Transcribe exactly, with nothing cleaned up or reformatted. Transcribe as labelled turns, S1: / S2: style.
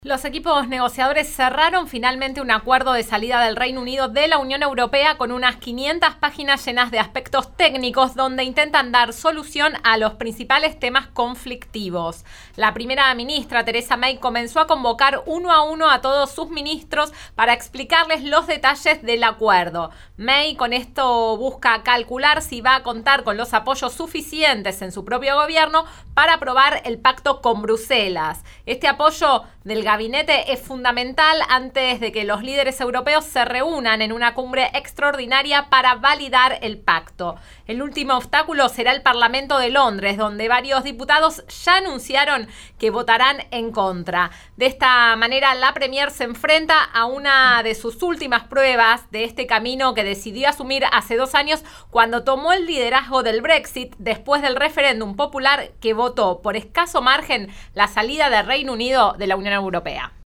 S1: Los equipos negociadores cerraron finalmente un acuerdo de salida del Reino Unido de la Unión Europea con unas quinientas páginas llenas de aspectos técnicos donde intentan dar solución a los principales temas conflictivos. La primera ministra, Theresa May, comenzó a convocar uno a uno a todos sus ministros para explicarles los detalles del acuerdo. May con esto busca calcular si va a contar con los apoyos suficientes en su propio gobierno para aprobar el pacto con Bruselas. Este apoyo del gabinete es fundamental antes de que los líderes europeos se reúnan en una cumbre extraordinaria para validar el pacto. El último obstáculo será el Parlamento de Londres, donde varios diputados ya anunciaron que votarán en contra. De esta manera, la Premier se enfrenta a una de sus últimas pruebas de este camino que decidió asumir hace dos años cuando tomó el liderazgo del Brexit después del referéndum popular que votó por escaso margen la salida del Reino Unido de la Unión Europea.